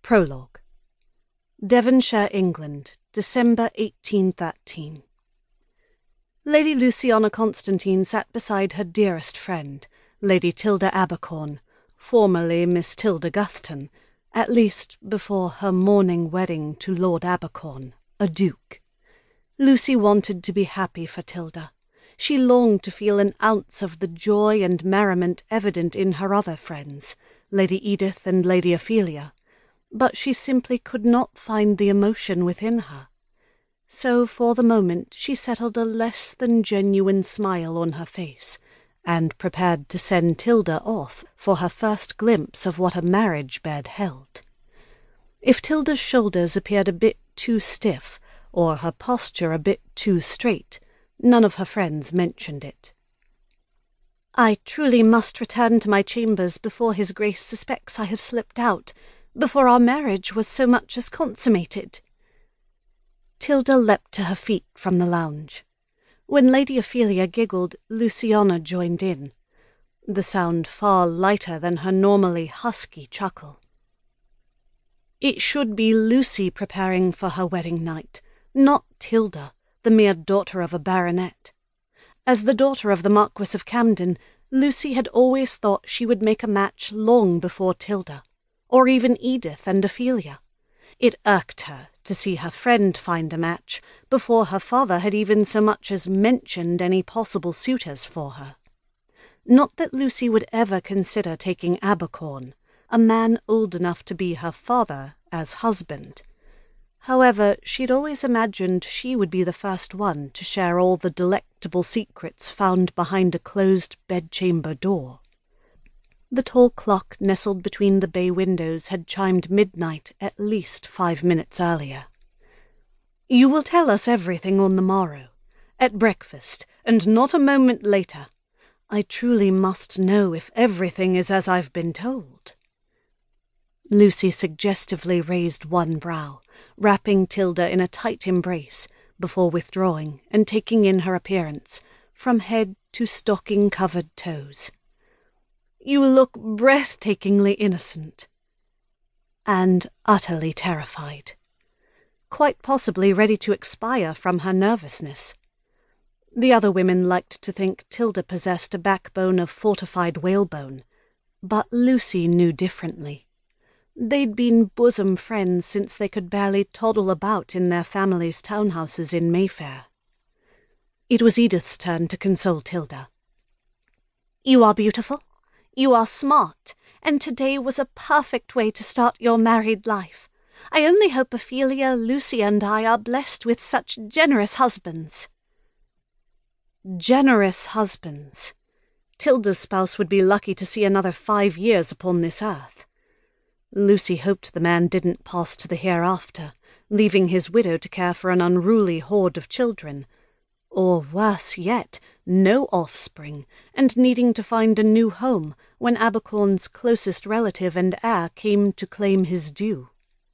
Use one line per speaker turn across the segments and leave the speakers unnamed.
Prologue. Devonshire, England, December 1813. Lady Luciana Constantine sat beside her dearest friend, Lady Tilda Abercorn, formerly Miss Tilda Guthton, at least before her morning wedding to Lord Abercorn, a duke. Lucy wanted to be happy for Tilda. She longed to feel an ounce of the joy and merriment evident in her other friends, Lady Edith and Lady Ophelia, but she simply could not find the emotion within her. So for the moment she settled a less than genuine smile on her face, and prepared to send Tilda off for her first glimpse of what a marriage bed held. If Tilda's shoulders appeared a bit too stiff, or her posture a bit too straight, none of her friends mentioned it. "I truly must return to my chambers before his Grace suspects I have slipped out, before our marriage was so much as consummated." Tilda leapt to her feet from the lounge. When Lady Ophelia giggled, Luciana joined in, the sound far lighter than her normally husky chuckle. It should be Lucy preparing for her wedding night, not Tilda, the mere daughter of a baronet. As the daughter of the Marquis of Camden, Lucy had always thought she would make a match long before Tilda, or even Edith and Ophelia. It irked her to see her friend find a match before her father had even so much as mentioned any possible suitors for her. Not that Lucy would ever consider taking Abercorn, a man old enough to be her father, as husband. However, she'd always imagined she would be the first one to share all the delectable secrets found behind a closed bedchamber door. The tall clock nestled between the bay windows had chimed midnight at least 5 minutes earlier. "You will tell us everything on the morrow, at breakfast, and not a moment later. I truly must know if everything is as I've been told." Lucy suggestively raised one brow, wrapping Tilda in a tight embrace, before withdrawing and taking in her appearance, from head to stocking-covered toes. "You look breathtakingly innocent." And utterly terrified. Quite possibly ready to expire from her nervousness. The other women liked to think Tilda possessed a backbone of fortified whalebone, but Lucy knew differently. They'd been bosom friends since they could barely toddle about in their families' townhouses in Mayfair. It was Edith's turn to console Tilda. "You are beautiful. You are smart, and today was a perfect way to start your married life. I only hope Ophelia, Lucy, and I are blessed with such generous husbands." Generous husbands. Tilda's spouse would be lucky to see another 5 years upon this earth. Lucy hoped the man didn't pass to the hereafter, leaving his widow to care for an unruly horde of children. Or worse yet, no offspring, and needing to find a new home when Abercorn's closest relative and heir came to claim his due.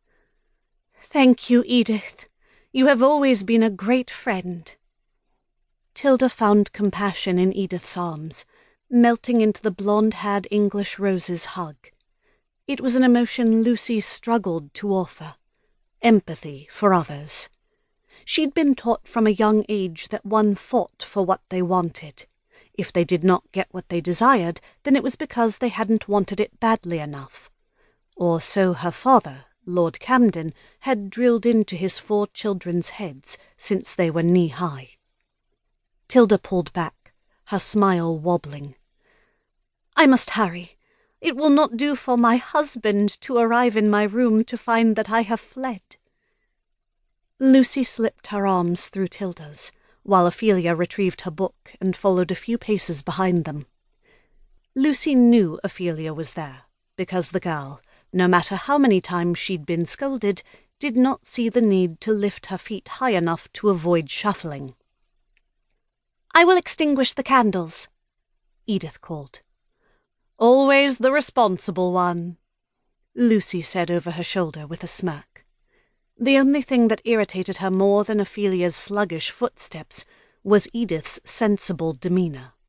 "Thank you, Edith. You have always been a great friend." Tilda found compassion in Edith's arms, melting into the blonde-haired English rose's hug. It was an emotion Lucy struggled to offer, empathy for others. She'd been taught from a young age that one fought for what they wanted. If they did not get what they desired, then it was because they hadn't wanted it badly enough. Or so her father, Lord Camden, had drilled into his 4 children's heads since they were knee-high. Tilda pulled back, her smile wobbling. "I must hurry. It will not do for my husband to arrive in my room to find that I have fled." Lucy slipped her arms through Tilda's, while Ophelia retrieved her book and followed a few paces behind them. Lucy knew Ophelia was there, because the girl, no matter how many times she'd been scolded, did not see the need to lift her feet high enough to avoid shuffling. "I will extinguish the candles," Edith called. "Always the responsible one," Lucy said over her shoulder with a smirk. The only thing that irritated her more than Ophelia's sluggish footsteps was Edith's sensible demeanour.